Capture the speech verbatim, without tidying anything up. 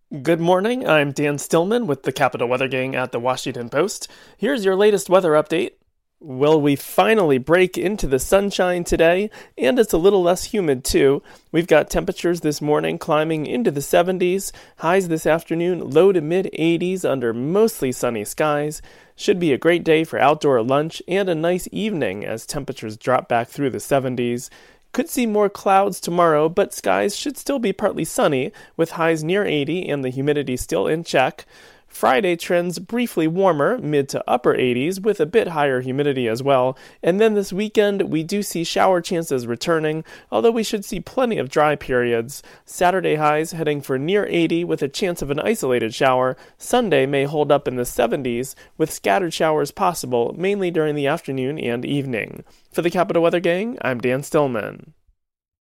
Good morning, I'm Dan Stillman with the Capital Weather Gang at the Washington Post. Here's your latest weather update. Well, we finally break into the sunshine today, and it's a little less humid too. We've got temperatures this morning climbing into the seventies, highs this afternoon low to mid eighties under mostly sunny skies. Should be a great day for outdoor lunch and a nice evening as temperatures drop back through the seventies. Could see more clouds tomorrow, but skies should still be partly sunny, with highs near eighty and the humidity still in check. Friday trends briefly warmer, mid to upper eighties, with a bit higher humidity as well. And then this weekend, we do see shower chances returning, although we should see plenty of dry periods. Saturday highs heading for near eighty with a chance of an isolated shower. Sunday may hold up in the seventies, with scattered showers possible, mainly during the afternoon and evening. For the Capital Weather Gang, I'm Dan Stillman.